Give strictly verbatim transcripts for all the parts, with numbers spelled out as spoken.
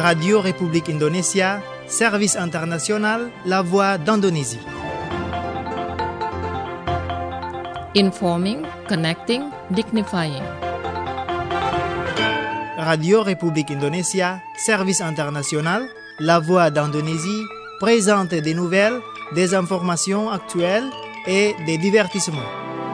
Radio République Indonésia, Service International, La Voix d'Indonésie. Informing, connecting, dignifying. Radio République Indonésia, Service International, La Voix d'Indonésie, présente des nouvelles, des informations actuelles et des divertissements.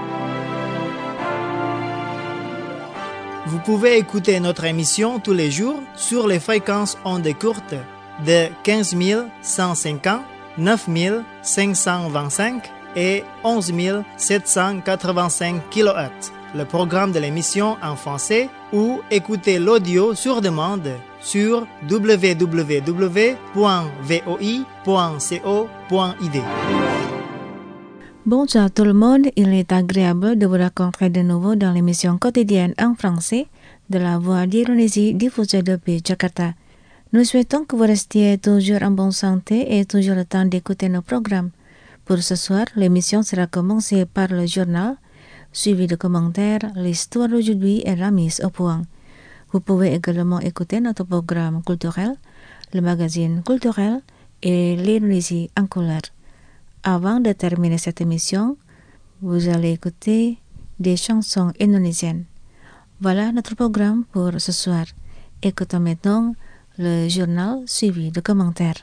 Vous pouvez écouter notre émission tous les jours sur les fréquences ondes courtes de quinze mille cent cinquante, neuf mille cinq cent vingt-cinq et onze mille sept cent quatre-vingt-cinq kilohertz. Le programme de l'émission en français ou écoutez l'audio sur demande sur w w w point v o i point co point i d. Bonjour tout le monde, il est agréable de vous rencontrer de nouveau dans l'émission quotidienne en français de la Voix d'Indonésie diffusée depuis Jakarta. Nous souhaitons que vous restiez toujours en bonne santé et toujours le temps d'écouter nos programmes. Pour ce soir, l'émission sera commencée par le journal, suivi de commentaires, l'histoire d'aujourd'hui et la mise au point. Vous pouvez également écouter notre programme culturel, le magazine culturel et l'Indonésie en couleur. Avant de terminer cette émission, vous allez écouter des chansons indonésiennes. Voilà notre programme pour ce soir. Écoutons maintenant le journal suivi de commentaires.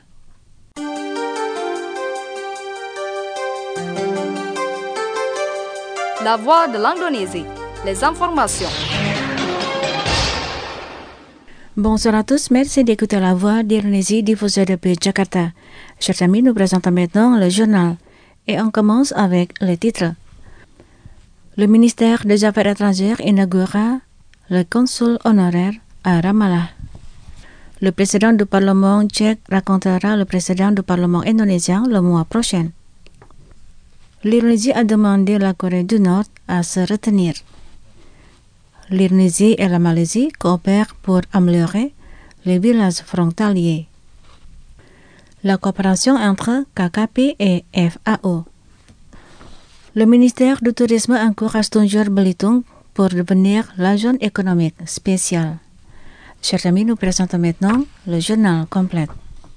La Voix de l'Indonésie, les informations. Bonsoir à tous, merci d'écouter La Voix d'Indonésie diffusée depuis Jakarta. Chers amis, nous présentons maintenant le journal et on commence avec les titres. Le ministère des Affaires étrangères inaugura le consul honoraire à Ramallah. Le président du Parlement tchèque racontera le président du Parlement indonésien le mois prochain. L'Indonésie a demandé à la Corée du Nord à se retenir. L'Indonésie et la Malaisie coopèrent pour améliorer les villages frontaliers. La coopération entre K K P et F A O. Le ministère du Tourisme encourage toujours Belitung pour devenir la zone économique spéciale. Chers amis, nous présentons maintenant le journal complet.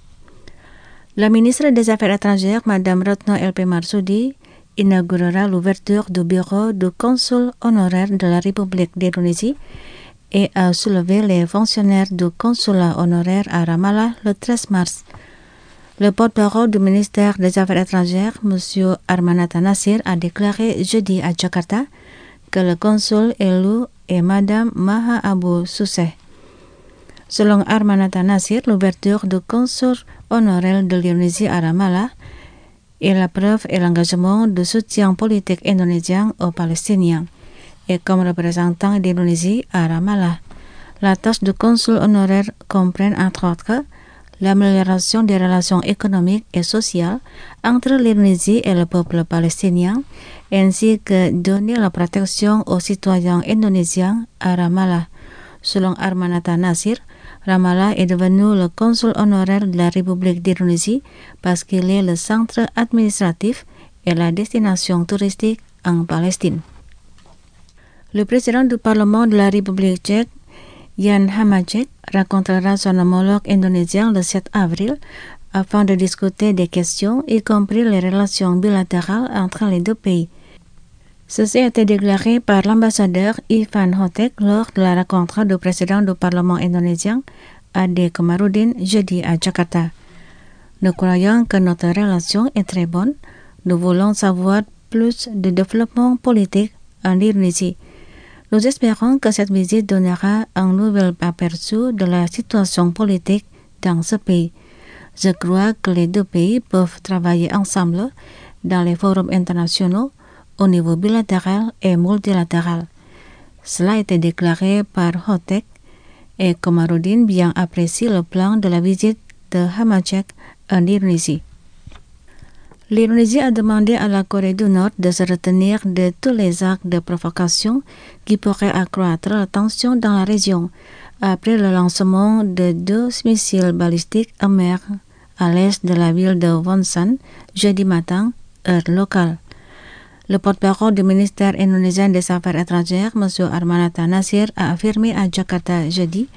La ministre des Affaires étrangères, Madame Retno L P Marsudi, inaugurera l'ouverture du bureau du consul honoraire de la République d'Indonésie et a soulevé les fonctionnaires du consulat honoraire à Ramallah le treize mars. Le porte-parole du ministère des Affaires étrangères, M. Armanata Nasir, a déclaré jeudi à Jakarta que le consul élu est Madame Maha Abu Suseh. Selon Armanata Nasir, l'ouverture du consul honoraire de l'Indonésie à Ramallah est la preuve et l'engagement de soutien politique indonésien aux Palestiniens. Et comme représentant d'Indonésie à Ramallah, la tâche du consul honoraire comprend entre autres l'amélioration des relations économiques et sociales entre l'Indonésie et le peuple palestinien, ainsi que donner la protection aux citoyens indonésiens à Ramallah. Selon Armanata Nasir, Ramallah est devenu le consul honoraire de la République d'Indonésie parce qu'il est le centre administratif et la destination touristique en Palestine. Le président du Parlement de la République tchèque, Jan Hamáček, rencontrera son homologue indonésien le sept avril afin de discuter des questions, y compris les relations bilatérales entre les deux pays. Ceci a été déclaré par l'ambassadeur Ivan Hotek lors de la rencontre du président du Parlement indonésien, Ade Komarudin, jeudi à Jakarta. Nous croyons que notre relation est très bonne. Nous voulons savoir plus de développement politique en Indonésie. Nous espérons que cette visite donnera un nouvel aperçu de la situation politique dans ce pays. Je crois que les deux pays peuvent travailler ensemble dans les forums internationaux au niveau bilatéral et multilatéral. Cela a été déclaré par Hotek et Komarudin bien apprécie le plan de la visite de Hamáček en Indonésie. L'Indonésie a demandé à la Corée du Nord de se retenir de tous les actes de provocation qui pourraient accroître la tension dans la région après le lancement de deux missiles balistiques en mer à l'est de la ville de Wonsan jeudi matin, heure locale. Le porte-parole du ministère indonésien des Affaires étrangères, M. Armanata Nasir, a affirmé à Jakarta jeudi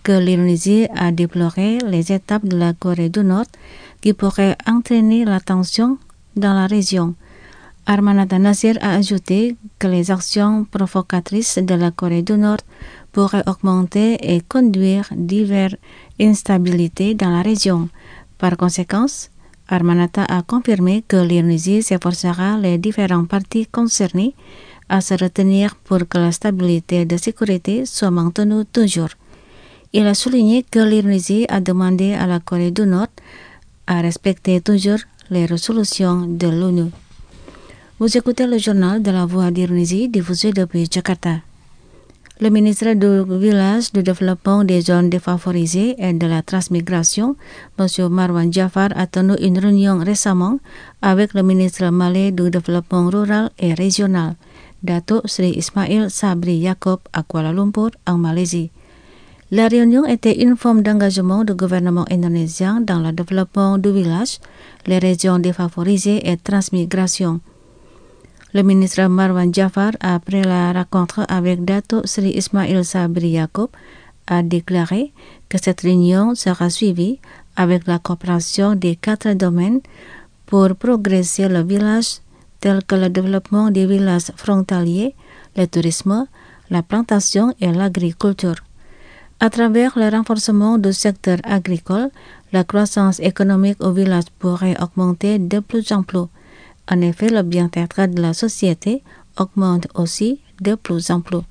que l'Indonésie a déploré les étapes de la Corée du Nord qui pourraient entraîner la tension dans la région. Armanata Nasir a ajouté que les actions provocatrices de la Corée du Nord pourraient augmenter et conduire diverses instabilités dans la région. Par conséquent, Armanata a confirmé que l'Indonésie s'efforcera les différentes parties concernées à se retenir pour que la stabilité de sécurité soit maintenue toujours. Il a souligné que l'Indonésie a demandé à la Corée du Nord à respecter toujours les résolutions de l'ONU. Vous écoutez le journal de la Voix d'Indonésie diffusé depuis Jakarta. Le ministre du Village, du Développement des zones défavorisées et de la Transmigration, M. Marwan Jafar, a tenu une réunion récemment avec le ministre malais du Développement rural et régional, Dato Sri Ismail Sabri Yaakob, à Kuala Lumpur, en Malaisie. La réunion était une forme d'engagement du gouvernement indonésien dans le développement du village, les régions défavorisées et transmigration. Le ministre Marwan Jafar, après la rencontre avec Dato Sri Ismail Sabri Yaakob, a déclaré que cette réunion sera suivie avec la coopération des quatre domaines pour progresser le village, tels que le développement des villages frontaliers, le tourisme, la plantation et l'agriculture. À travers le renforcement du secteur agricole, la croissance économique au village pourrait augmenter de plus en plus. En effet, le bien-être de la société augmente aussi de plus en plus.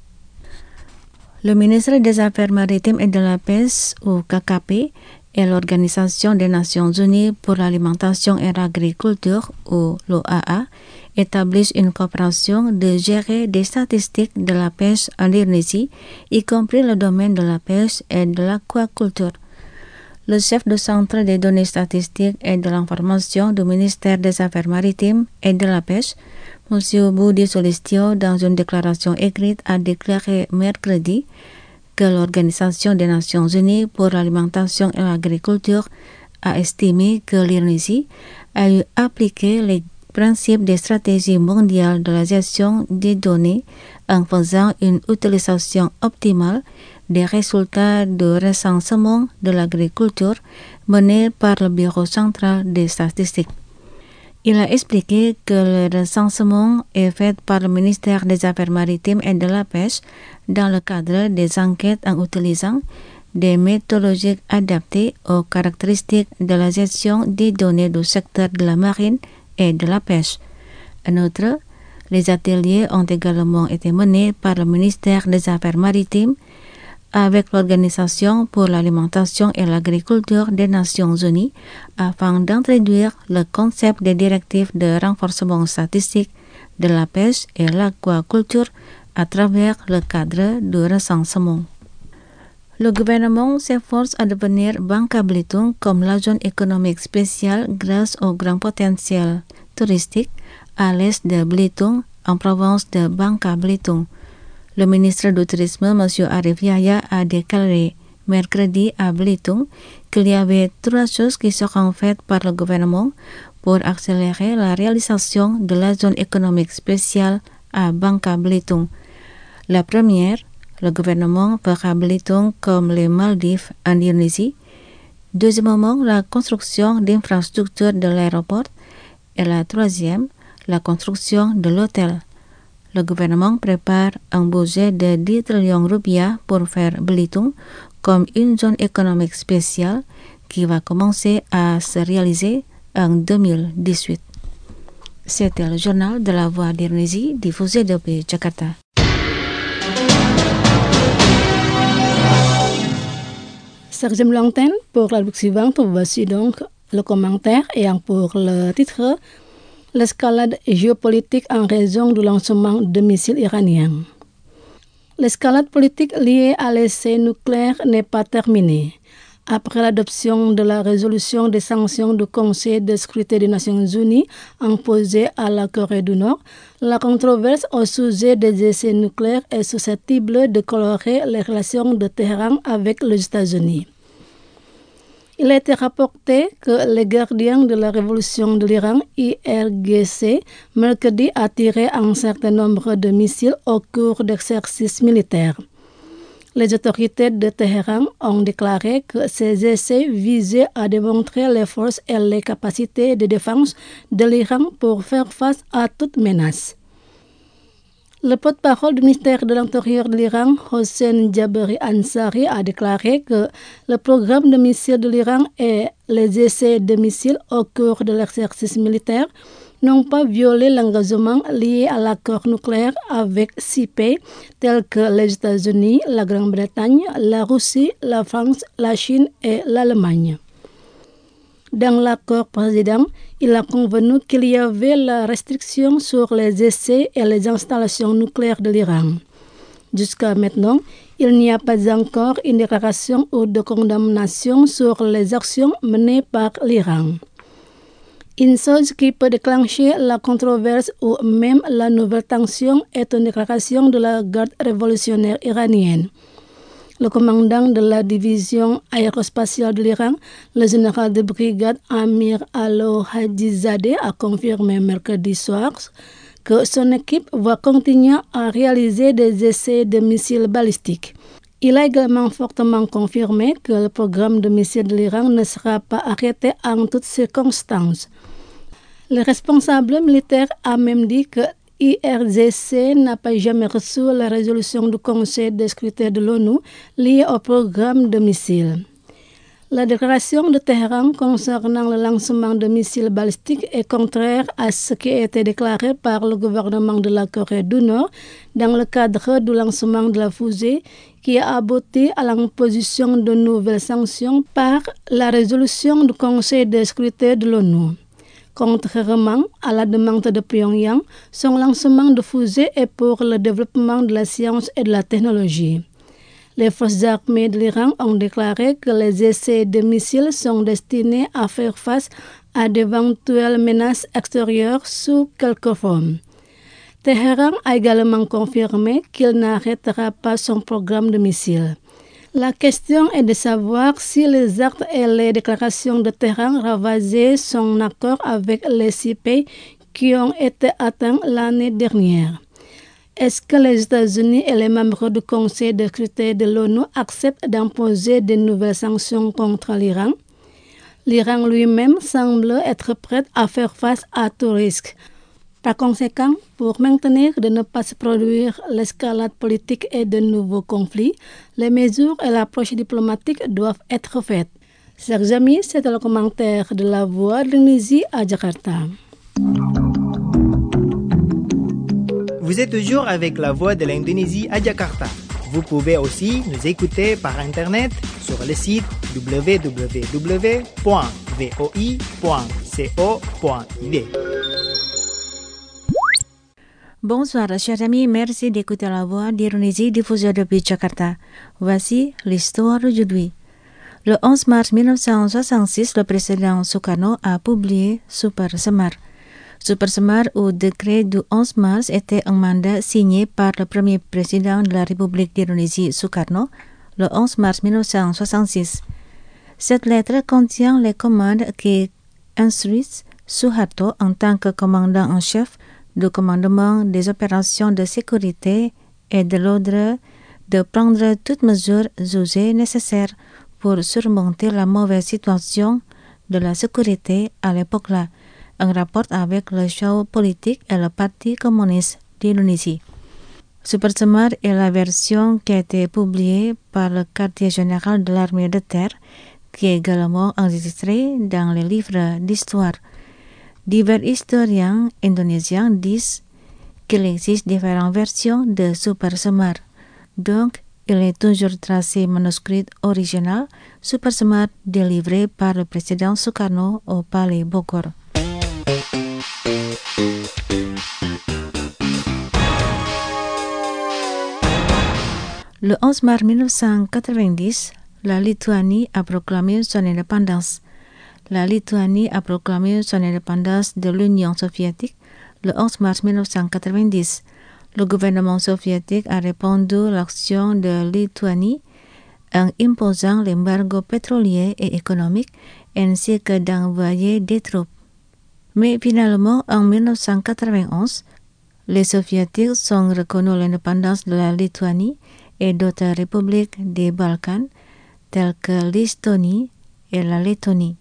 Le ministre des Affaires maritimes et de la pêche, ou K K P, et l'Organisation des Nations Unies pour l'alimentation et l'agriculture, ou l'O A A, établissent une coopération de gérer des statistiques de la pêche en Indonésie, y compris le domaine de la pêche et de l'aquaculture. Le chef du Centre des données statistiques et de l'information du ministère des Affaires maritimes et de la pêche, M. Budi Sulistyo, dans une déclaration écrite, a déclaré mercredi que l'Organisation des Nations Unies pour l'alimentation et l'agriculture a estimé que l'Indonésie a eu appliqué les principes des stratégies mondiales de la gestion des données en faisant une utilisation optimale des résultats du recensement de l'agriculture mené par le Bureau central des statistiques. Il a expliqué que le recensement est fait par le ministère des Affaires maritimes et de la pêche dans le cadre des enquêtes en utilisant des méthodologies adaptées aux caractéristiques de la gestion des données du secteur de la marine et de la pêche. En outre, les ateliers ont également été menés par le ministère des Affaires maritimes avec l'Organisation pour l'alimentation et l'agriculture des Nations Unies afin d'introduire le concept des directives de renforcement statistique de la pêche et l'aquaculture à travers le cadre du recensement. Le gouvernement s'efforce à devenir Bangka Belitung comme la zone économique spéciale grâce au grand potentiel touristique à l'est de Belitung, en province de Bangka Belitung. Le ministre du Tourisme, M. Arif Yahya, a déclaré mercredi à Belitung qu'il y avait trois choses qui seront faites par le gouvernement pour accélérer la réalisation de la zone économique spéciale à Bangka Belitung. La première, le gouvernement fera Belitung comme les Maldives en Indonésie. Deuxièmement, la construction d'infrastructures de l'aéroport. Et la troisième, la construction de l'hôtel. Le gouvernement prépare un budget de dix trillions rupiah pour faire Belitung comme une zone économique spéciale qui va commencer à se réaliser en deux mille dix-huit. C'était le journal de la Voix d'Indonésie diffusé depuis Jakarta. Sergem Langten, pour la rubrique suivante, voici donc le commentaire et pour le titre « L'escalade géopolitique en raison du lancement de missiles iraniens ». L'escalade politique liée à l'essai nucléaire n'est pas terminée. Après l'adoption de la résolution des sanctions du Conseil de sécurité des Nations Unies imposée à la Corée du Nord, la controverse au sujet des essais nucléaires est susceptible de colorer les relations de Téhéran avec les États-Unis. Il a été rapporté que les gardiens de la révolution de l'Iran, I R G C, mercredi a tiré un certain nombre de missiles au cours d'exercices militaires. Les autorités de Téhéran ont déclaré que ces essais visaient à démontrer les forces et les capacités de défense de l'Iran pour faire face à toute menace. Le porte-parole du ministère de l'Intérieur de l'Iran, Hossein Jabari Ansari, a déclaré que le programme de missiles de l'Iran et les essais de missiles au cours de l'exercice militaire n'ont pas violé l'engagement lié à l'accord nucléaire avec six pays tels que les États-Unis, la Grande-Bretagne, la Russie, la France, la Chine et l'Allemagne. Dans l'accord précédent, il a convenu qu'il y avait la restriction sur les essais et les installations nucléaires de l'Iran. Jusqu'à maintenant, il n'y a pas encore une déclaration ou de condamnation sur les actions menées par l'Iran. Une chose qui peut déclencher la controverse ou même la nouvelle tension est une déclaration de la garde révolutionnaire iranienne. Le commandant de la division aérospatiale de l'Iran, le général de brigade Amir Alo-Hadizadeh, a confirmé mercredi soir que son équipe va continuer à réaliser des essais de missiles balistiques. Il a également fortement confirmé que le programme de missiles de l'Iran ne sera pas arrêté en toutes circonstances. Le responsable militaire a même dit que I R G C n'a pas jamais reçu la résolution du Conseil de sécurité de l'ONU liée au programme de missiles. La déclaration de Téhéran concernant le lancement de missiles balistiques est contraire à ce qui a été déclaré par le gouvernement de la Corée du Nord dans le cadre du lancement de la fusée qui a abouti à l'imposition de nouvelles sanctions par la résolution du Conseil de sécurité de l'ONU. Contrairement à la demande de Pyongyang, son lancement de fusée est pour le développement de la science et de la technologie. Les forces armées de l'Iran ont déclaré que les essais de missiles sont destinés à faire face à d'éventuelles menaces extérieures sous quelque forme. Téhéran a également confirmé qu'il n'arrêtera pas son programme de missiles. La question est de savoir si les actes et les déclarations de Téhéran ravageaient son accord avec les six pays qui ont été atteints l'année dernière. Est-ce que les États-Unis et les membres du Conseil de sécurité de l'ONU acceptent d'imposer de nouvelles sanctions contre l'Iran? L'Iran lui-même semble être prêt à faire face à tout risque. Par conséquent, pour maintenir de ne pas se produire l'escalade politique et de nouveaux conflits, les mesures et l'approche diplomatique doivent être faites. Chers amis, c'était le commentaire de La Voix de l'Indonésie à Jakarta. Vous êtes toujours avec La Voix de l'Indonésie à Jakarta. Vous pouvez aussi nous écouter par Internet sur le site w w w point voi point co point i d. Bonsoir, chers amis. Merci d'écouter La Voix d'Indonésie diffusée depuis Jakarta. Voici l'histoire d'aujourd'hui. Le onze mars mille neuf cent soixante-six, le président Sukarno a publié Super Semar. Super Semar ou décret du onze mars était un mandat signé par le premier président de la République d'Indonésie, Sukarno, le onze mars mille neuf cent soixante-six. Cette lettre contient les commandes qui instruisent Suharto en tant que commandant en chef du commandement des opérations de sécurité et de l'ordre de prendre toutes mesures jugées nécessaires pour surmonter la mauvaise situation de la sécurité à l'époque-là, en rapport avec le show politique et le Parti communiste d'Indonésie. Super Semar est la version qui a été publiée par le quartier général de l'armée de terre, qui est également enregistrée dans les livres d'histoire. Divers historiens indonésiens disent qu'il existe différentes versions de Super Semar. Donc, il est toujours tracé manuscrit original Super Semar délivré par le président Sukarno au Palais Bogor. Le onze mars mille neuf cent quatre-vingt-dix, la Lituanie a proclamé son indépendance. La Lituanie a proclamé son indépendance de l'Union soviétique le onze mars mille neuf cent quatre-vingt-dix. Le gouvernement soviétique a répondu à l'action de Lituanie en imposant l'embargo pétrolier et économique ainsi que d'envoyer des troupes. Mais finalement, en mille neuf cent quatre-vingt-onze, les soviétiques ont reconnu l'indépendance de la Lituanie et d'autres républiques des Balkans, telles que l'Estonie et la Lettonie.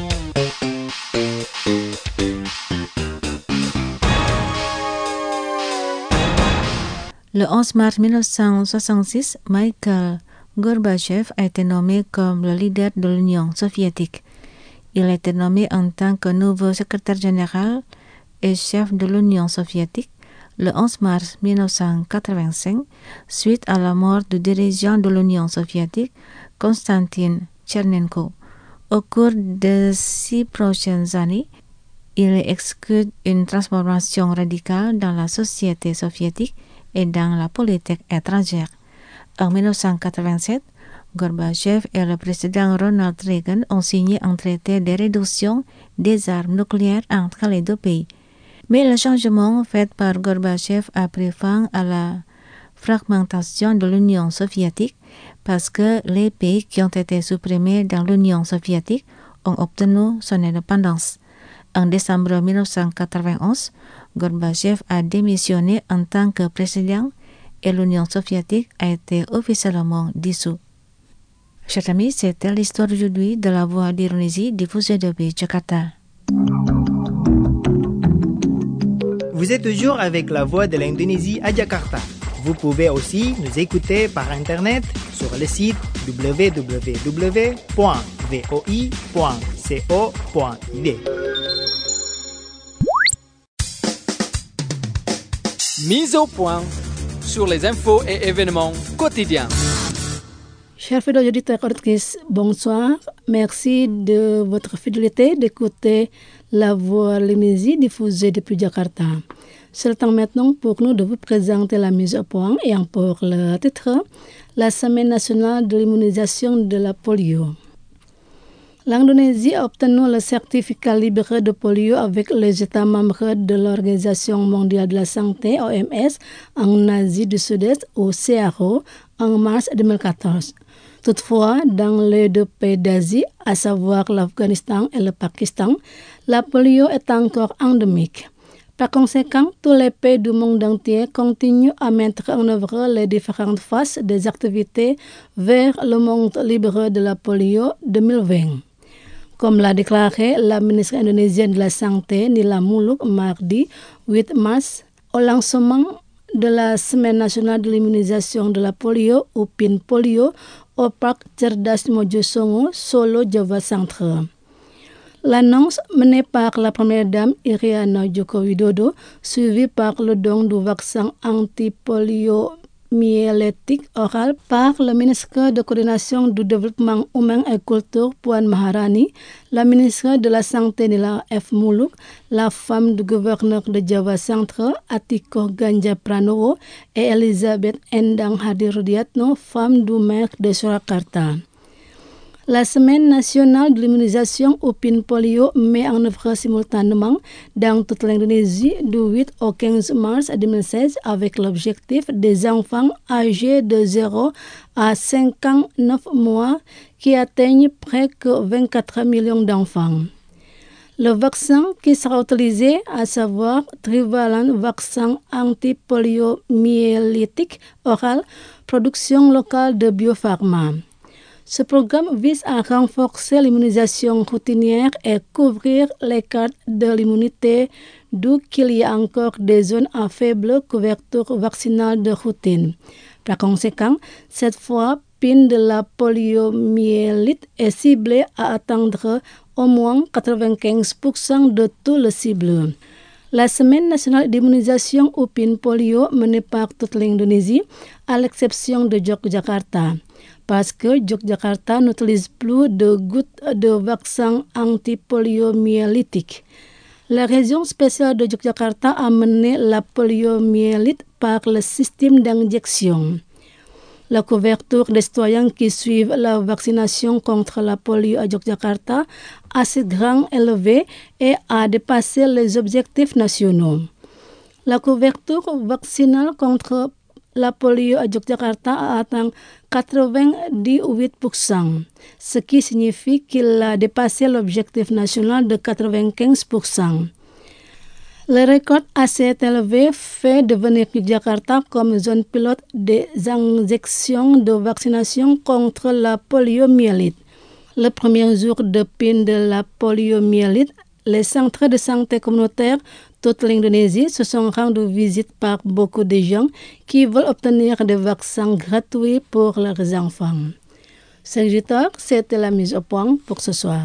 Le onze mars mille neuf cent soixante-six, Mikhail Gorbatchev a été nommé comme le leader de l'Union soviétique. Il a été nommé en tant que nouveau secrétaire général et chef de l'Union soviétique le onze mars mille neuf cent quatre-vingt-cinq, suite à la mort du dirigeant de l'Union soviétique, Konstantin Chernenko. Au cours des six prochaines années, il exécute une transformation radicale dans la société soviétique et dans la politique étrangère. En mille neuf cent quatre-vingt-sept, Gorbatchev et le président Ronald Reagan ont signé un traité de réduction des armes nucléaires entre les deux pays. Mais le changement fait par Gorbatchev a pris fin à la fragmentation de l'Union soviétique parce que les pays qui ont été supprimés dans l'Union soviétique ont obtenu son indépendance. En décembre mille neuf cent quatre-vingt-onze, Gorbatchev a démissionné en tant que président et l'Union soviétique a été officiellement dissoute. Chers amis, c'était l'histoire aujourd'hui de la Voix d'Indonésie diffusée depuis Jakarta. Vous êtes toujours avec la Voix de l'Indonésie à Jakarta. Vous pouvez aussi nous écouter par Internet sur le site w w w point voi point co point i d. Mise au point sur les infos et événements quotidiens. Chers fidèles auditeurs auditrices, bonsoir. Merci de votre fidélité d'écouter la Voix de l'Indonésie diffusée depuis Jakarta. C'est le temps maintenant pour nous de vous présenter la mise au point et pour le titre, la Semaine nationale de l'immunisation de la polio. L'Indonésie a obtenu le certificat libre de polio avec les États membres de l'Organisation mondiale de la santé, O M S, en Asie du Sud-Est, au C R O, en mars deux mille quatorze. Toutefois, dans les deux pays d'Asie, à savoir l'Afghanistan et le Pakistan, la polio est encore endémique. Par conséquent, tous les pays du monde entier continuent à mettre en œuvre les différentes phases des activités vers le monde libre de la polio deux mille vingt. Comme l'a déclaré la ministre indonésienne de la Santé, Nila Muluk, mardi huit mars, au lancement de la Semaine nationale de l'immunisation de la polio, ou P I N Polio, au parc Cerdas Mojosongo, Solo, Java Centre. L'annonce menée par la première dame Iriana Joko Widodo, suivie par le don du vaccin anti-polio myélitique oral par le ministre de coordination du développement humain et culture Puan Maharani, la ministre de la Santé Nila F. Muluk, la femme du gouverneur de Java Centre Atiko Ganja Pranowo et Elizabeth Endang Hadirudiatno, femme du maire de Surakarta. La Semaine nationale de l'immunisation au P I N Polio met en œuvre simultanément dans toute l'Indonésie du huit au quinze mars deux mille seize avec l'objectif des enfants âgés de zéro à cinquante-neuf mois qui atteignent près que vingt-quatre millions d'enfants. Le vaccin qui sera utilisé, à savoir trivalent vaccin anti-polio-myélitique oral, production locale de Biopharma. Ce programme vise à renforcer l'immunisation routinière et couvrir les cartes de l'immunité, d'où qu'il y a encore des zones à faible couverture vaccinale de routine. Par conséquent, cette fois, P I N de la poliomyélite est ciblée à atteindre au moins quatre-vingt-quinze pour cent de tout le cible. La Semaine nationale d'immunisation au P I N polio menée par toute l'Indonésie, à l'exception de Yogyakarta, parce que Yogyakarta n'utilise plus de gouttes de vaccin anti-poliomyélitique. La région spéciale de Yogyakarta a mené la poliomyélite par le système d'injection. La couverture des citoyens qui suivent la vaccination contre la polio à Yogyakarta a assez grand élevé et a dépassé les objectifs nationaux. La couverture vaccinale contre la polio à Yogyakarta a atteint quatre-vingt-dix-huit pour cent, ce qui signifie qu'il a dépassé l'objectif national de quatre-vingt-quinze pour cent. Le record assez élevé fait devenir Yogyakarta comme zone pilote des injections de vaccination contre la poliomyélite. Le premier jour de pin de la poliomyélite, les centres de santé communautaires toute l'Indonésie se sont rendus visite par beaucoup de gens qui veulent obtenir des vaccins gratuits pour leurs enfants. Serviteur, c'était la mise au point pour ce soir.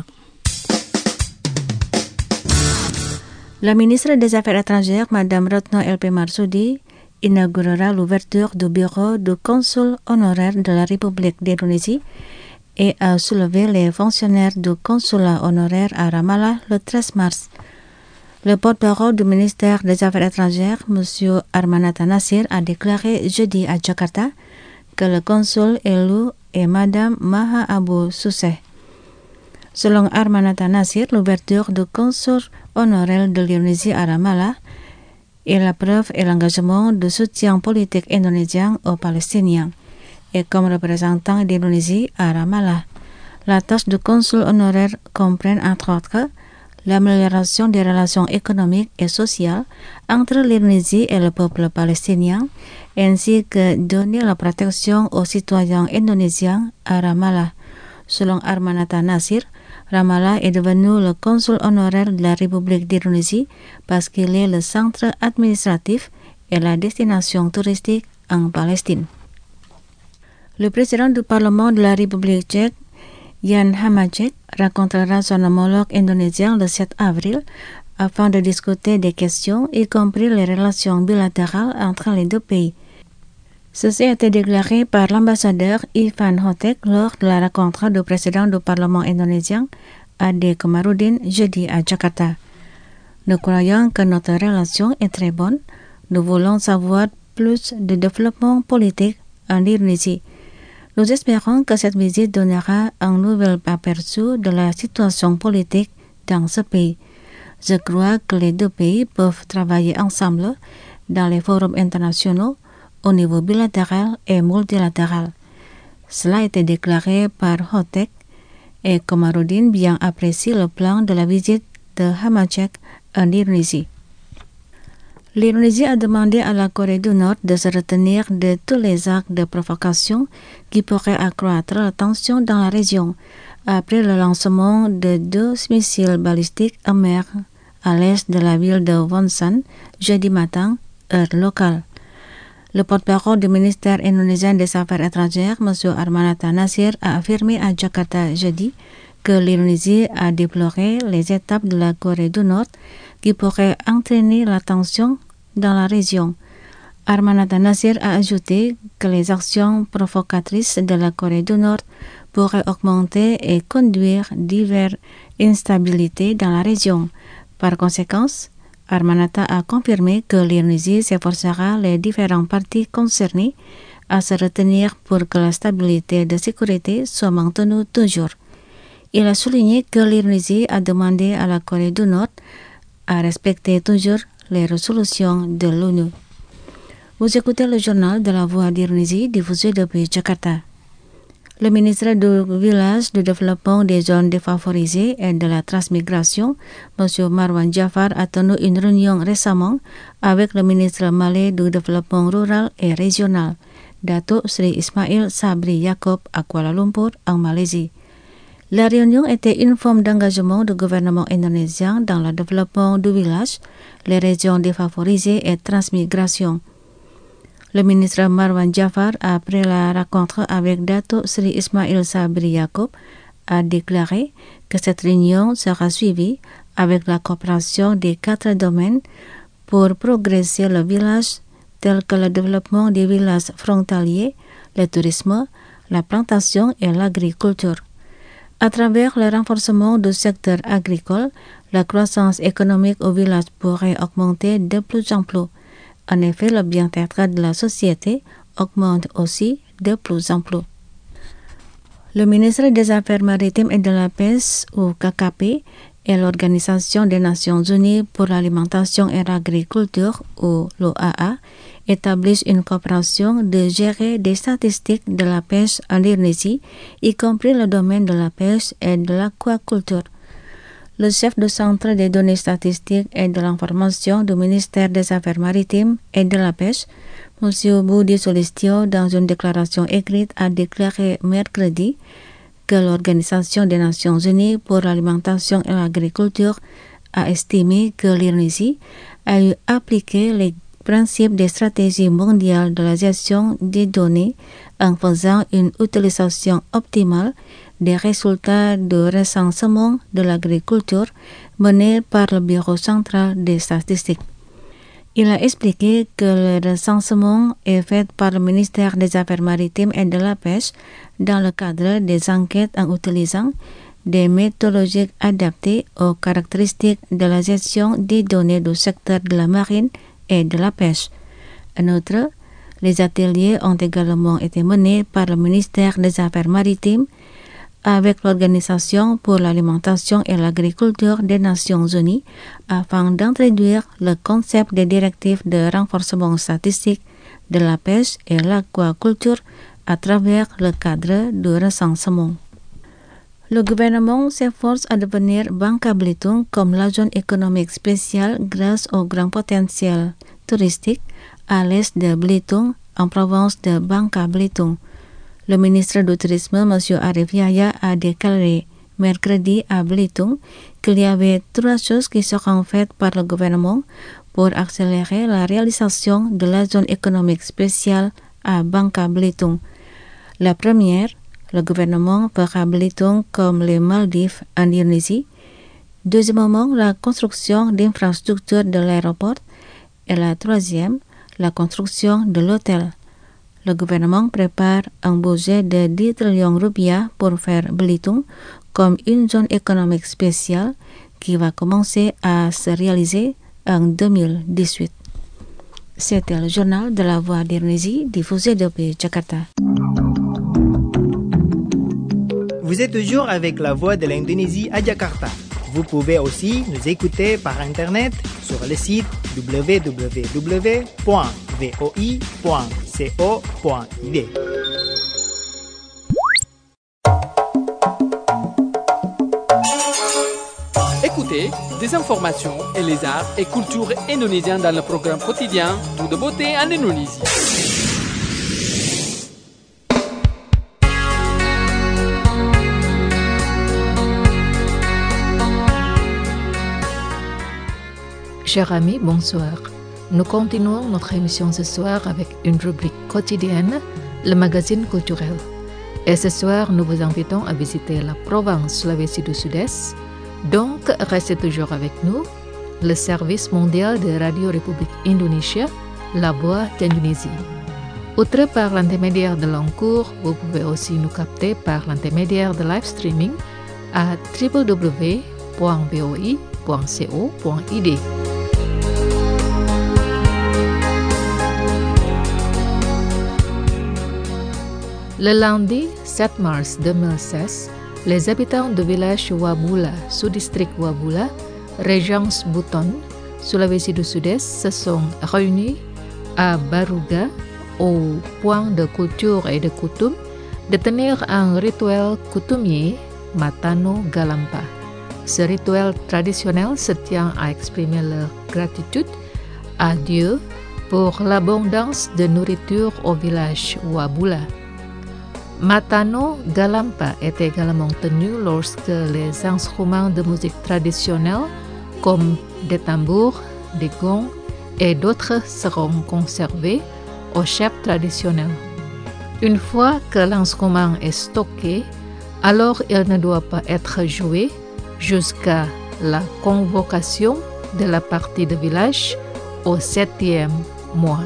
La ministre des Affaires étrangères, Madame Retno L P Marsudi, inaugurera l'ouverture du bureau du consul honoraire de la République d'Indonésie et a soulevé les fonctionnaires du consulat honoraire à Ramallah le treize mars. Le porte-parole du ministère des Affaires étrangères, M. Armanata Nasir, a déclaré jeudi à Jakarta que le consul élu est Madame Maha Abu Suseh. Selon Armanata Nasir, l'ouverture du consul honoraire de l'Indonésie à Ramallah est la preuve et l'engagement de soutien politique indonésien aux Palestiniens. Et comme représentant d'Indonésie à Ramallah, la tâche du consul honoraire comprend entre autres l'amélioration des relations économiques et sociales entre l'Indonésie et le peuple palestinien, ainsi que donner la protection aux citoyens indonésiens à Ramallah. Selon Armanata Nasir, Ramallah est devenu le consul honoraire de la République d'Indonésie parce qu'il est le centre administratif et la destination touristique en Palestine. Le président du Parlement de la République tchèque, Jan Hamáček, rencontrera son homologue indonésien le sept avril afin de discuter des questions, y compris les relations bilatérales entre les deux pays. Ceci a été déclaré par l'ambassadeur Ivan Hotek lors de la rencontre du président du Parlement indonésien, Ade Komarudin, jeudi à Jakarta. Nous croyons que notre relation est très bonne. Nous voulons savoir plus de développement politique en Indonésie. Nous espérons que cette visite donnera un nouvel aperçu de la situation politique dans ce pays. Je crois que les deux pays peuvent travailler ensemble dans les forums internationaux au niveau bilatéral et multilatéral. Cela a été déclaré par Hotek et Komarudin bien apprécie le plan de la visite de Hamáček en Indonésie. L'Indonésie a demandé à la Corée du Nord de se retenir de tous les actes de provocation qui pourraient accroître la tension dans la région, après le lancement de deux missiles balistiques en mer à l'est de la ville de Wonsan jeudi matin, heure locale. Le porte-parole du ministère indonésien des Affaires étrangères, M. Armanata Nasir, a affirmé à Jakarta jeudi que l'Indonésie a déploré les étapes de la Corée du Nord qui pourraient entraîner la tension dans la région. Armanata Nasir a ajouté que les actions provocatrices de la Corée du Nord pourraient augmenter et conduire diverses instabilités dans la région. Par conséquent, Armanata a confirmé que l'Indonésie s'efforcera les différentes parties concernées à se retenir pour que la stabilité de sécurité soit maintenue toujours. Il a souligné que l'Indonésie a demandé à la Corée du Nord à respecter toujours les résolutions de l'ONU. Vous écoutez le journal de la Voix d'Indonésie diffusé depuis Jakarta. Le ministre du Village de Développement des Zones Défavorisées et de la Transmigration, M. Marwan Jafar, a tenu une réunion récemment avec le ministre malais du Développement rural et régional, Dato Sri Ismail Sabri Yaakob, à Kuala Lumpur, en Malaisie. La réunion était une forme d'engagement du gouvernement indonésien dans le développement du village, les régions défavorisées et transmigration. Le ministre Marwan Jafar, après la rencontre avec Dato Sri Ismail Sabri Yaakob, a déclaré que cette réunion sera suivie avec la coopération des quatre domaines pour progresser le village, tels que le développement des villages frontaliers, le tourisme, la plantation et l'agriculture. À travers le renforcement du secteur agricole, la croissance économique au village pourrait augmenter de plus en plus. En effet, le bien-être de la société augmente aussi de plus en plus. Le ministre des Affaires maritimes et de la pêche, ou K K P, et l'Organisation des Nations Unies pour l'alimentation et l'agriculture, ou l'O A A, établissent une coopération de gérer des statistiques de la pêche en Indonésie, y compris le domaine de la pêche et de l'aquaculture. Le chef du Centre des données statistiques et de l'information du ministère des Affaires maritimes et de la pêche, M. Budi Sulistyo, dans une déclaration écrite, a déclaré mercredi que l'Organisation des Nations Unies pour l'alimentation et l'agriculture a estimé que l'Indonésie a eu appliqué les principes des stratégies mondiales de la gestion des données en faisant une utilisation optimale des résultats de recensement de l'agriculture menés par le Bureau central des statistiques. Il a expliqué que le recensement est fait par le ministère des Affaires maritimes et de la pêche dans le cadre des enquêtes en utilisant des méthodologies adaptées aux caractéristiques de la gestion des données du secteur de la marine et de la pêche. En outre, les ateliers ont également été menés par le ministère des Affaires maritimes avec l'Organisation pour l'alimentation et l'agriculture des Nations Unies afin d'introduire le concept des directives de renforcement statistique de la pêche et l'aquaculture à travers le cadre du recensement. Le gouvernement s'efforce à devenir Bangka Belitung comme la zone économique spéciale grâce au grand potentiel touristique à l'est de Belitung, en province de Bangka Belitung. Le ministre du Tourisme, M. Arif Yahya, a déclaré mercredi à Belitung qu'il y avait trois choses qui seront faites par le gouvernement pour accélérer la réalisation de la zone économique spéciale à Bangka Belitung. La première, le gouvernement fera Belitung comme les Maldives en Indonésie. Deuxièmement, la construction d'infrastructures de l'aéroport. Et la troisième, la construction de l'hôtel. Le gouvernement prépare un budget de dix trillions rupiah pour faire Belitung comme une zone économique spéciale qui va commencer à se réaliser en deux mille dix-huit. C'était le journal de la Voix d'Indonésie diffusé depuis Jakarta. Vous êtes toujours avec la Voix de l'Indonésie à Jakarta. Vous pouvez aussi nous écouter par Internet sur le site w w w point voi point co point i d. Écoutez des informations et les arts et cultures indonésiens dans le programme quotidien Tout de beauté en Indonésie. Chers amis, bonsoir. Nous continuons notre émission ce soir avec une rubrique quotidienne, le magazine culturel. Et ce soir, nous vous invitons à visiter la province Sulawesi du Sud-Est. Donc, restez toujours avec nous. Le service mondial de Radio République Indonésia, La Voix d'Indonésie. Outre par l'intermédiaire de l'encours, vous pouvez aussi nous capter par l'intermédiaire de live streaming à w w w point voi point co point i d. Le lundi sept mars deux mille seize, les habitants du village Wabula, sous-district Wabula, région Buton, Sulawesi du Sud-Est, se sont réunis à Baruga, au point de culture et de coutume, de tenir un rituel coutumier, Matano Galampa. Ce rituel traditionnel se tient à exprimer leur gratitude à Dieu pour l'abondance de nourriture au village Wabula. Matano Galampa est également tenu lorsque les instruments de musique traditionnels comme des tambours, des gongs et d'autres seront conservés au chef traditionnel. Une fois que l'instrument est stocké, alors il ne doit pas être joué jusqu'à la convocation de la partie de village au septième mois.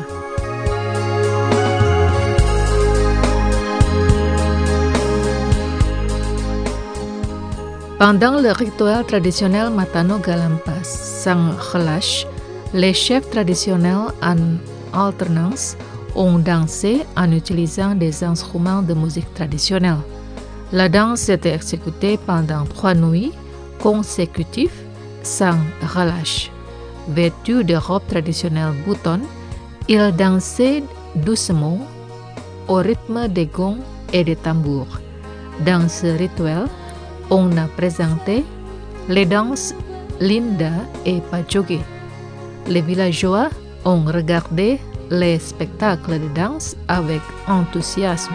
Pendant le rituel traditionnel Matano Galampa sans relâche, les chefs traditionnels en alternance ont dansé en utilisant des instruments de musique traditionnelle. La danse était exécutée pendant trois nuits consécutives sans relâche. Vêtus de robes traditionnelles Buton, ils dansaient doucement au rythme des gongs et des tambours. Dans ce rituel, on a présenté les danses Linda et Pajoge. Les villageois ont regardé les spectacles de danse avec enthousiasme.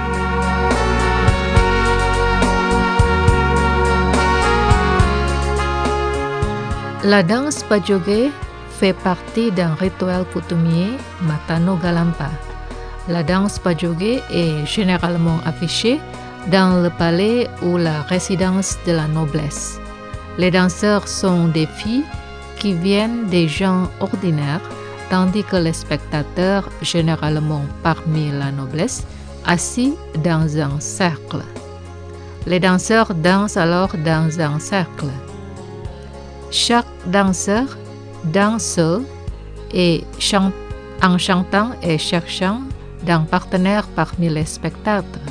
La danse Pajoge fait partie d'un rituel coutumier Matano Galampa. La danse Pajoge est généralement affichée dans le palais ou la résidence de la noblesse. Les danseurs sont des filles qui viennent des gens ordinaires, tandis que les spectateurs, généralement parmi la noblesse, assis dans un cercle. Les danseurs dansent alors dans un cercle. Chaque danseur danse seul et chante, en chantant et cherchant d'un partenaire parmi les spectateurs.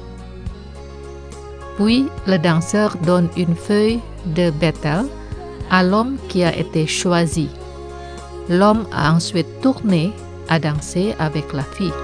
Puis, le danseur donne une feuille de bétel à l'homme qui a été choisi. L'homme a ensuite tourné à danser avec la fille.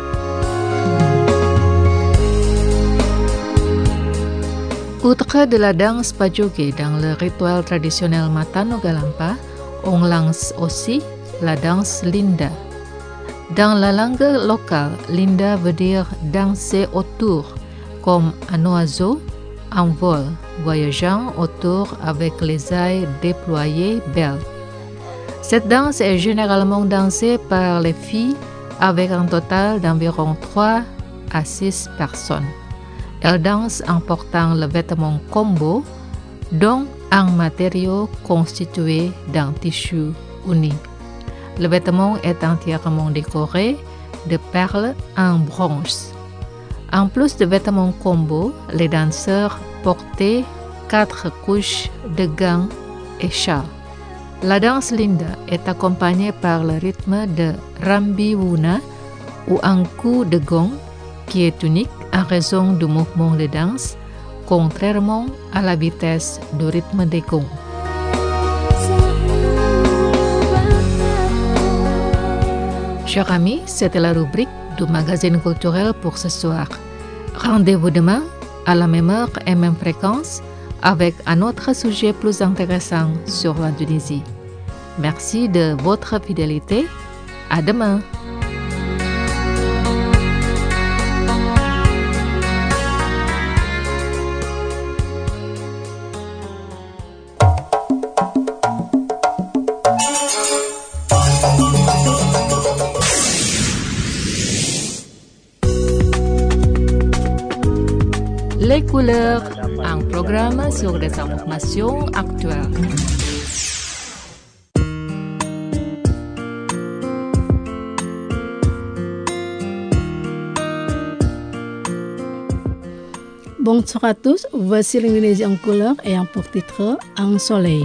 Outre de la danse Pajoge dans le rituel traditionnel Matano Galampa, on lance aussi la danse Linda. Dans la langue locale, Linda veut dire danser autour, comme un oiseau en vol, voyageant autour avec les ailes déployées belles. Cette danse est généralement dansée par les filles avec un total d'environ trois à six personnes. Elles dansent en portant le vêtement combo, dont un matériau constitué d'un tissu uni. Le vêtement est entièrement décoré de perles en bronze. En plus de vêtements combo, les danseurs portaient quatre couches de gants et châles. La danse Linda est accompagnée par le rythme de Rambi Wuna ou un coup de gong qui est unique en raison du mouvement de danse, contrairement à la vitesse du rythme des gongs. Chers amis, c'était la rubrique du magazine culturel pour ce soir. Rendez-vous demain à la même heure et même fréquence avec un autre sujet plus intéressant sur l'Indonésie. Merci de votre fidélité. À demain. Les couleurs, un programme sur des informations actuelles. Bonsoir à tous, voici l'Indonésie en couleur et en pour titre Un soleil.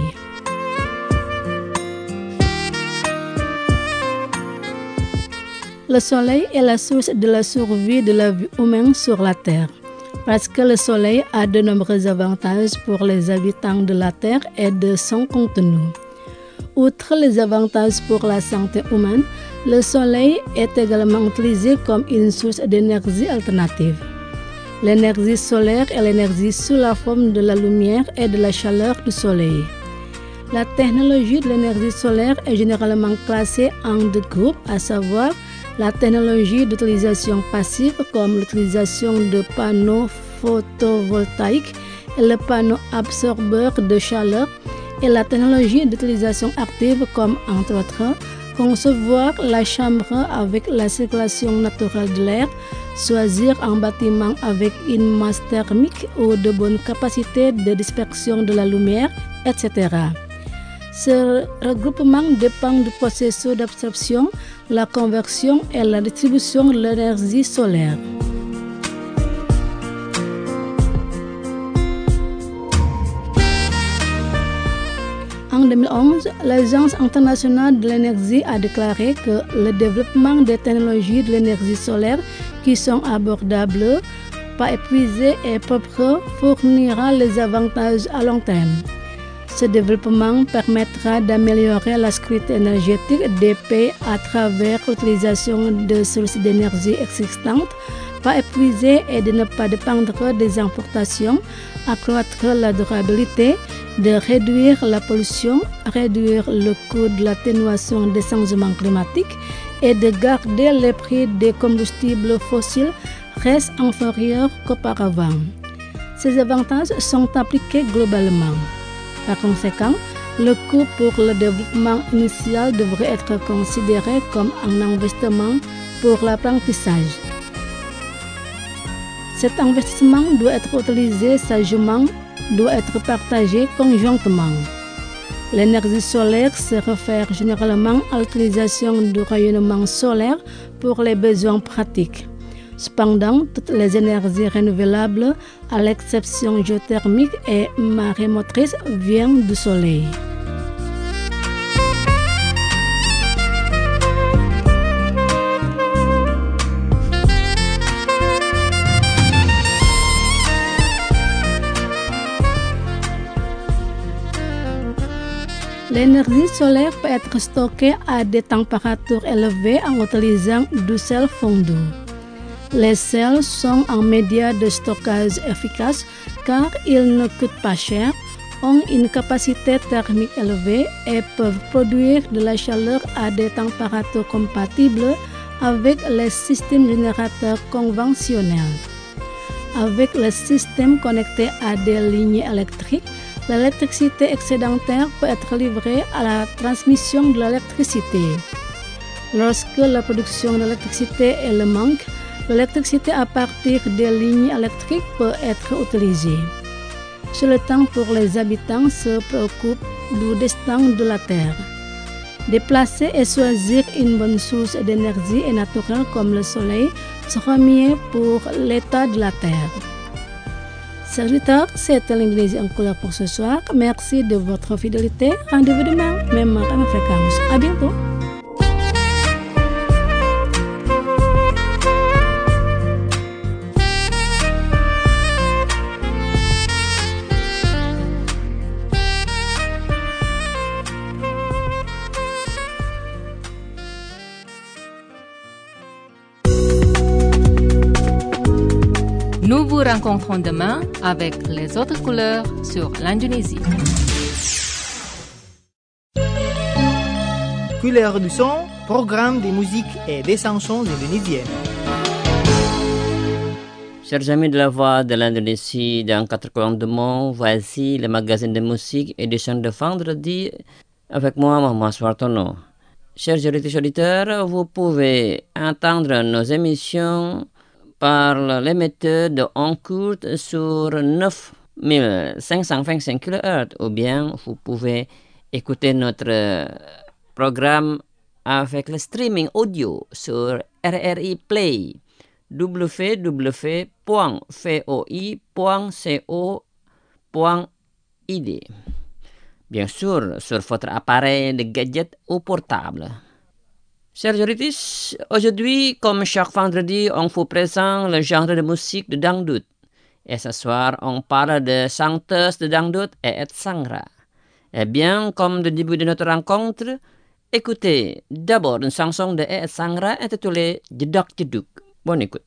Le soleil est la source de la survie de la vie humaine sur la Terre. Parce que le soleil a de nombreux avantages pour les habitants de la Terre et de son contenu. Outre les avantages pour la santé humaine, le soleil est également utilisé comme une source d'énergie alternative. L'énergie solaire est l'énergie sous la forme de la lumière et de la chaleur du soleil. La technologie de l'énergie solaire est généralement classée en deux groupes, à savoir la technologie d'utilisation passive comme l'utilisation de panneaux photovoltaïques et le panneau absorbeur de chaleur et la technologie d'utilisation active comme entre autres concevoir la chambre avec la circulation naturelle de l'air, choisir un bâtiment avec une masse thermique ou de bonne capacité de dispersion de la lumière, et cetera. Ce regroupement dépend du processus d'absorption, la conversion et la distribution de l'énergie solaire. En deux mille onze, l'Agence internationale de l'énergie a déclaré que le développement des technologies de l'énergie solaire qui sont abordables, pas épuisées et propres fournira les avantages à long terme. Ce développement permettra d'améliorer la sécurité énergétique des pays à travers l'utilisation de sources d'énergie existantes, pas épuisées et de ne pas dépendre des importations, accroître la durabilité de réduire la pollution, réduire le coût de l'atténuation des changements climatiques et de garder les prix des combustibles fossiles restent inférieurs qu'auparavant. Ces avantages sont appliqués globalement. Par conséquent, le coût pour le développement initial devrait être considéré comme un investissement pour l'apprentissage. Cet investissement doit être utilisé sagement, doit être partagé conjointement. L'énergie solaire se réfère généralement à l'utilisation du rayonnement solaire pour les besoins pratiques. Cependant, toutes les énergies renouvelables, à l'exception géothermique et marémotrice, viennent du soleil. L'énergie solaire peut être stockée à des températures élevées en utilisant du sel fondu. Les sels sont un média de stockage efficace car ils ne coûtent pas cher, ont une capacité thermique élevée et peuvent produire de la chaleur à des températures compatibles avec les systèmes générateurs conventionnels. Avec le système connecté à des lignes électriques, l'électricité excédentaire peut être livrée à la transmission de l'électricité. Lorsque la production d'électricité est le manque, l'électricité à partir des lignes électriques peut être utilisée. C'est le temps pour les habitants se préoccupent du destin de la Terre. Déplacer et choisir une bonne source d'énergie et naturelle comme le soleil sera mieux pour l'état de la Terre. Chers auditeurs, c'était l'Indonésie en couleur pour ce soir. Merci de votre fidélité. Rendez-vous demain, même à ma fréquence. À bientôt. Nous vous rencontrons demain avec les autres couleurs sur l'Indonésie. Couleurs du son, programme de musique et des chansons indonésiennes. Chers amis de la Voix de l'Indonésie, dans quatre coins de monde, voici le magazine de musique édition de vendredi avec moi, Mohamed Swartono. Chers auditeurs, vous pouvez entendre nos émissions par l'émetteur de ondes courtes sur neuf mille cinq cent vingt-cinq kilohertz ou bien vous pouvez écouter notre programme avec le streaming audio sur R R I Play w w w point voi point co point i d. Bien sûr, sur votre appareil de gadget ou portable. Chers auditeurs, aujourd'hui, comme chaque vendredi, on vous présente le genre de musique de dangdut. Et ce soir, on parle de chanteuse de dangdut et Ed Sangra. Eh bien, comme le début de notre rencontre, écoutez d'abord une chanson de Ed Sangra intitulée Jedak Jeduk. Bonne écoute.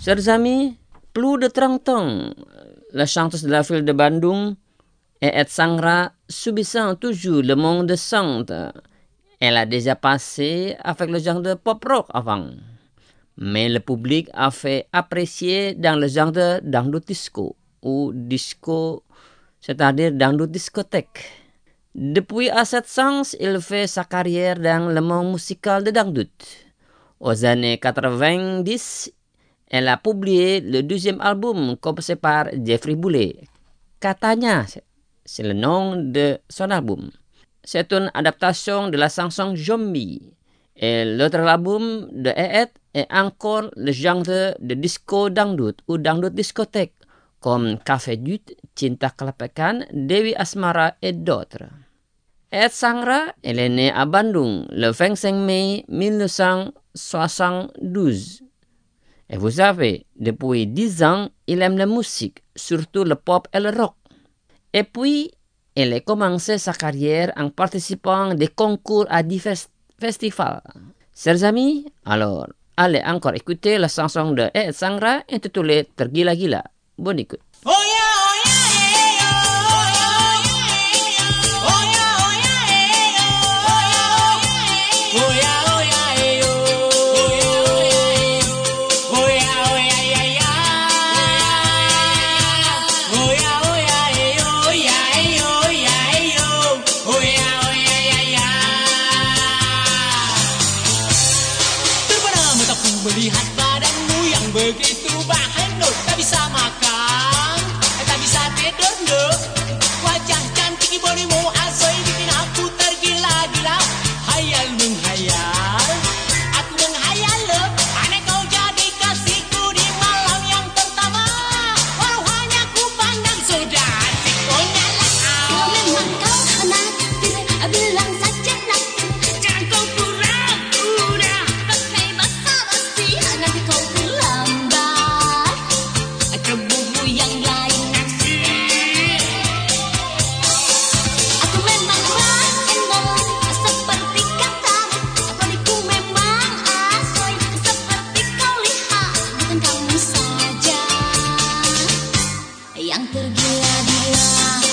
Chers amis, plus de trente ans, la chanteuse de la ville de Bandung, Eet Sangra, subissant toujours le monde de chante. Elle a déjà passé avec le genre de pop rock avant. Mais le public a fait apprécier dans le genre de dangdut disco ou disco, c'est-à-dire dangdut discothèque. Depuis à sept ans, il fait sa carrière dans le monde musical de dangdut. Aux années quatre-vingt-dix, elle a publié le deuxième album composé par Jeffrey Boulet. Katanya, c'est le nom de son album. C'est une adaptation de la chanson Zombie. Et l'autre album de Eet est encore le genre de disco dangdut ou dangdut discothèque, comme Café Dut, Cinta Kelepekan, Dewi Asmara et d'autres. Eet Sangra, elle est née à Bandung le vingt-cinq mai mille neuf cent soixante-douze. Et vous savez, depuis dix ans, il aime la musique, surtout le pop et le rock. Et puis, elle a commencé sa carrière en participant à des concours à divers festivals. Chers amis, alors, allez encore écouter la chanson de Eet Sangra intitulée Tergila-gila. Bonne écoute. Oh yeah, oh yeah, yeah, oh yeah, oh yeah, oh yeah, oh yeah, oh yeah, oh yeah, oh yeah, yeah, yeah, oh yeah, oh yeah, oh yeah, oh yeah, oh yeah, oh yeah, yeah, yeah. Terpana mataku melihat badanmu yang begitu bahenut, tak bisa makan, tak bisa tidur, no. Wajah cantik bodimu asoy bikin aku tergila-gila. Hayal menghayal, aku menghayal lo. Aneh kau jadi kasihku di malam yang pertama. Walau hanya ku pandang sudah hati kau nyala. Kalau memang kau naksir, bilang saja naksir. Jangan kau pura-pura pakai basa-basi, nanti kau terlambat. Keburu yang lain naksir. Aku memang bahenol seperti katamu. Bodiku memang asoy seperti kau lihat. Bukan kamu saja yang tergila-gila.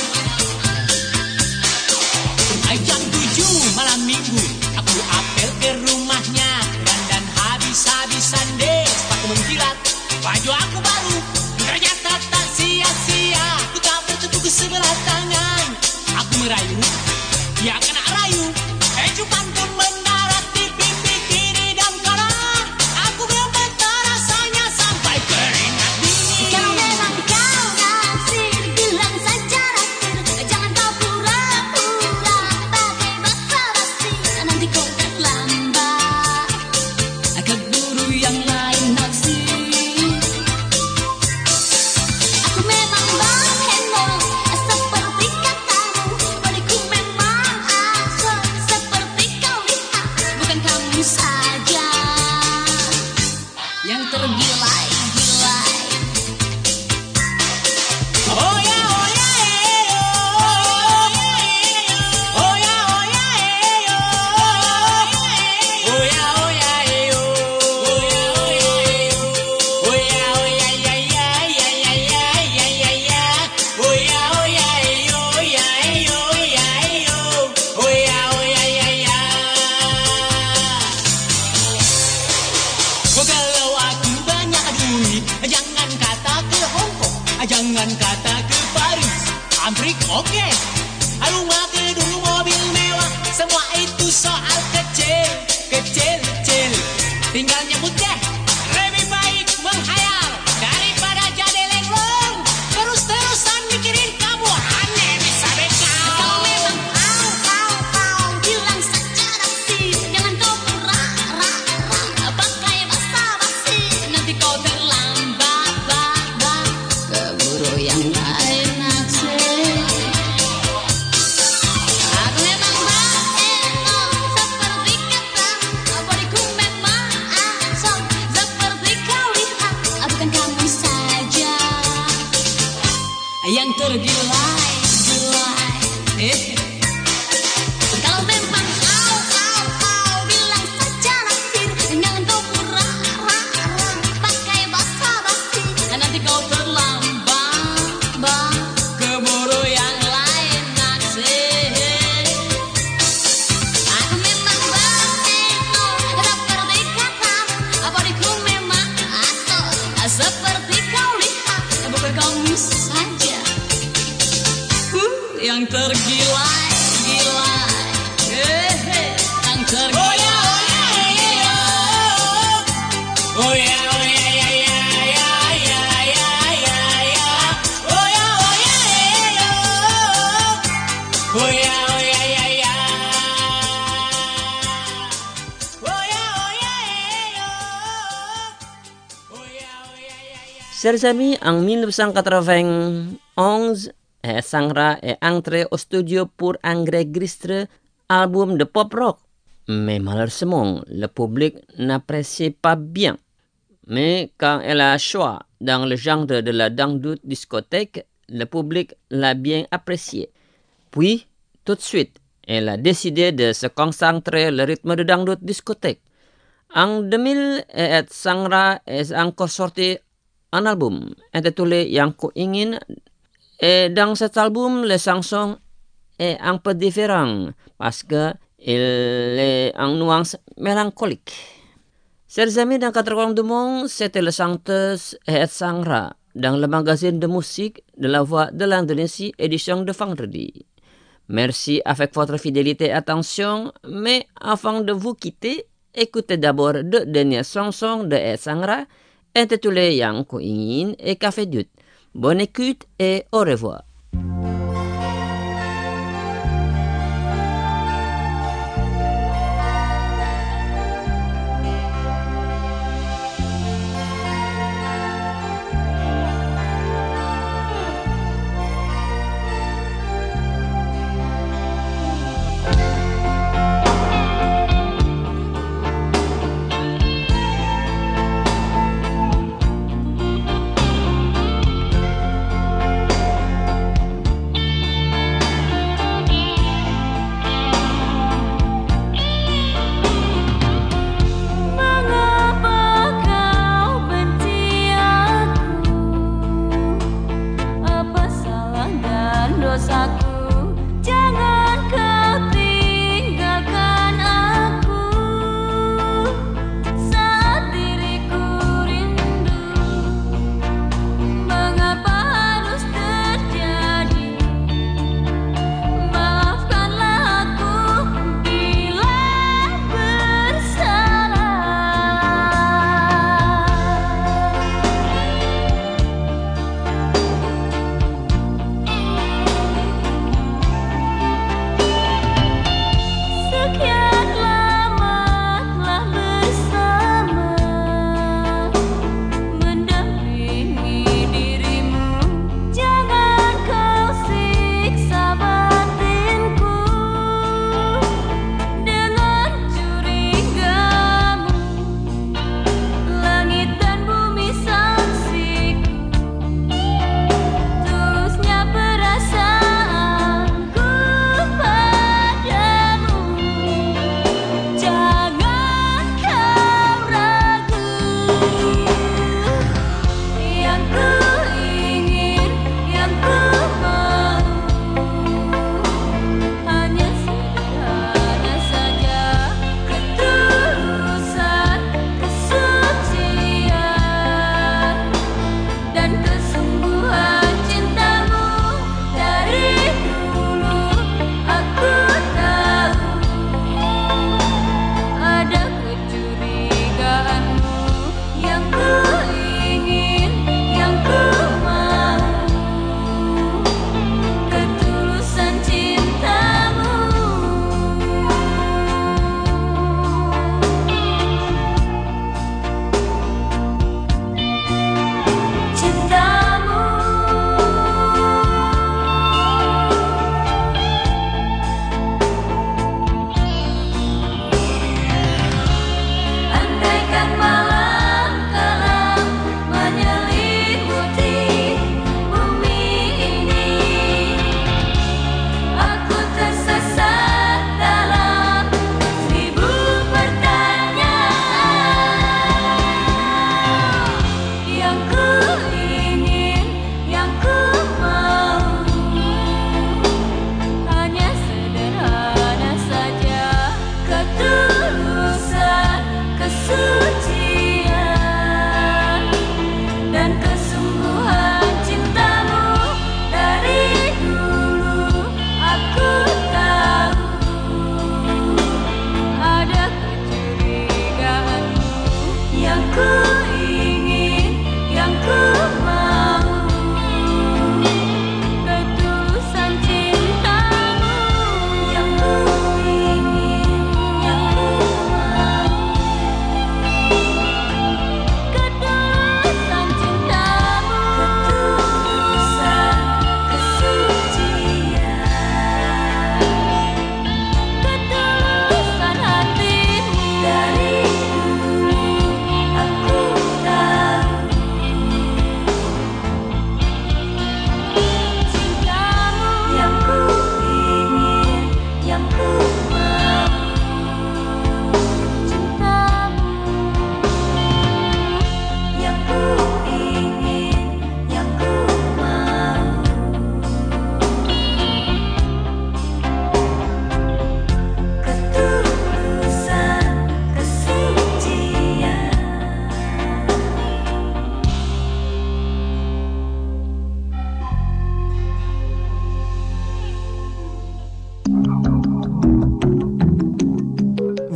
Jam tujuh malam minggu, aku apel ke rumahnya. Dandan habis-habisan deh, sepatu mengkilat, baju aku baru. Ternyata tak sia-sia, ku tak bertentu ke sebelah tangan. Aku merayu, dia kena rayu. Kecupan pun mendarat di pipi kiri dan kanan. Aku gemetar rasanya sampai keringat dingin. Kalau memang kau naksir, bilang saja naksir. Jangan kau pura-pura pakai basa-basi, nanti kau terlambat. Keburu yang lain naksir. Aku memang bahenol seperti katamu. Bodiku memang asoy seperti kau lihat. Bukan kamu saja yang tergila-gila. Oh ya, oh ya, eh, oh. Oh ya, oh ya, eh, oh. Oh ya, oh ya, eh, oh. Oh ya, oh ya, ya, ya, ya, ya, ya, ya, ya, ya. Oh ya, oh ya, eh, oh ya, eh, oh ya, eh, oh. Oh ya, oh ya, ya, ya. Oh, kalau aku banyak duit, jangan kata ke Hong Kong, jangan kata ke Paris, Amrik oke. Rumah gedung mobil mewah, semua itu soal kecil, kecil, kecil. Tinggal nyebut deh, lebih baik menghayal daripada jadi lenglong. Terus-terusan mikirin kamu aneh bisa bekal. Kalau memang kau, kau, kau bilang saja naksir. Jangan kau pura-pura pakai basa-basi, nanti kau terlambat, bat, bat. Keburu yang lain naksir. Aku memang bahenol seperti katamu. Bodiku memang asoy seperti kau lihat. Bukan kamu saja Yang tergila-gila. Eh. Kalau memang kau, kau, kau bilang saja naksir. Jangan kau pura-pura pakai basa-basi. yang tergila-gila, eh, yang tergila-gila. Oh ya, oh ya, ya, ya, ya, ya, ya, ya, ya. Oh ya, oh ya, ya, ya. Oh ya, oh ya, ya, ya. Oh ya, oh ya, ya. Oh ya, oh ya, ya, ya. Chers amis, en mille neuf cent quatre-vingt-onze, eh, Sangra est entré au studio pour enregistrer album de pop rock. Mais malheureusement, le public n'appréciait pas bien. Mais quand elle a choisi dans le genre de la dangdut discothèque, le public l'a bien apprécié. Puis, tout de suite, elle a décidé de se concentrer le rythme de dangdut discothèque. En deux mille, Sangra est encore sorti un album intitulé Yang Ku Ingin. Et dans cet album, les chansons est un peu différentes parce que il est en nuance mélancolique. Chers amis, dans quatre coins du monde, c'était la chanteuse Ed Sangra dans le magazine de musique de la Voix de l'Indonésie, édition de vendredi. Merci avec votre fidélité et attention, mais avant de vous quitter, écoutez d'abord deux dernières chansons de Ed Sangra intitulées Yang Ku Ingin et Café Dut. Bonne écoute et au revoir.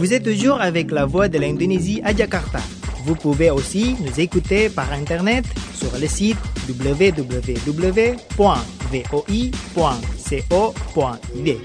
Vous êtes toujours avec la voix de l'Indonésie à Jakarta. Vous pouvez aussi nous écouter par Internet sur le site w w w point v o i point co point i d.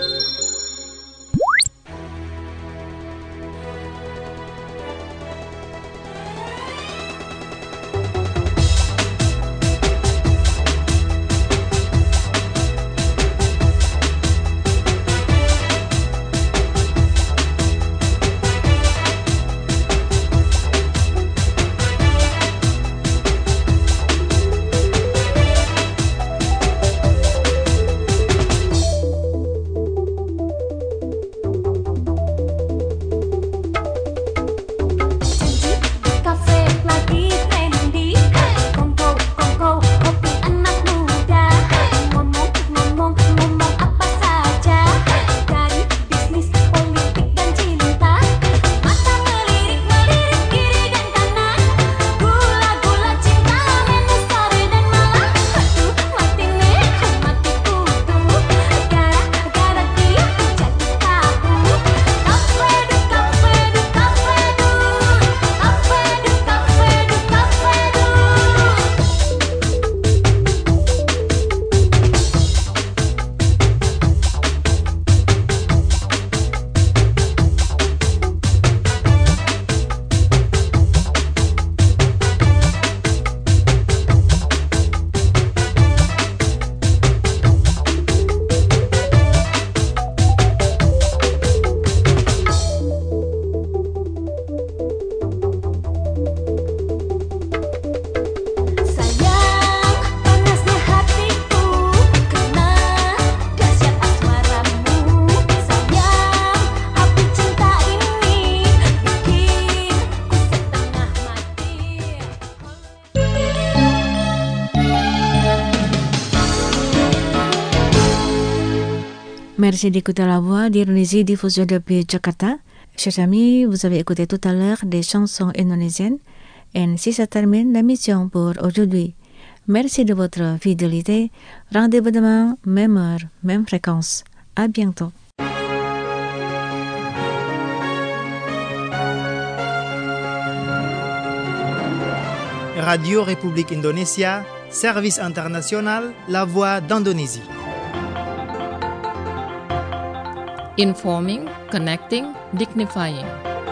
Merci d'écouter la voix d'Indonésie diffusée depuis Jakarta. Chers amis, vous avez écouté tout à l'heure des chansons indonésiennes. Et ainsi se termine l'émission pour aujourd'hui. Merci de votre fidélité. Rendez-vous demain, même heure, même fréquence. À bientôt. Radio République Indonésia, service international, la voix d'Indonésie. Informing, connecting, dignifying.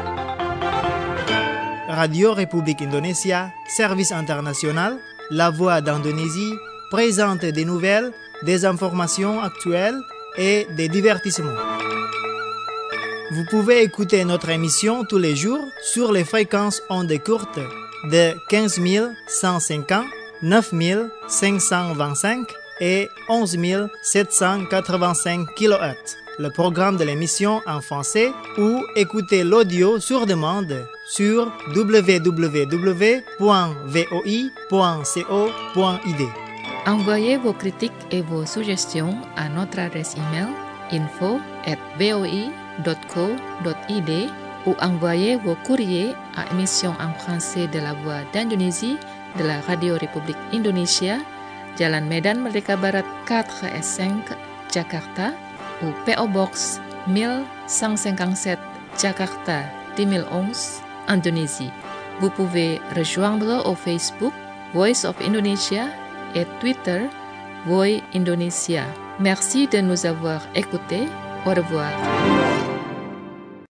Radio République Indonésia, service international, la voix d'Indonésie, présente des nouvelles, des informations actuelles et des divertissements. Vous pouvez écouter notre émission tous les jours sur les fréquences ondes courtes de quinze mille cent cinquante, neuf mille cinq cent vingt-cinq et onze mille sept cent quatre-vingt-cinq kilohertz. Le programme de l'émission en français ou écoutez l'audio sur demande sur w w w point v o i point co point i d. Envoyez vos critiques et vos suggestions à notre adresse email info at voi dot co dot i d ou envoyez vos courriers à émission en français de la Voix d'Indonésie de la Radio République Indonésia, Jalan Medan Merdeka Barat quatre S cinq, Jakarta, ou P O Box mille cent cinquante-sept, Jakarta dix mille onze, Indonésie. Vous pouvez rejoindre au Facebook Voice of Indonesia et Twitter Voi Indonesia. Merci de nous avoir écoutés. Au revoir.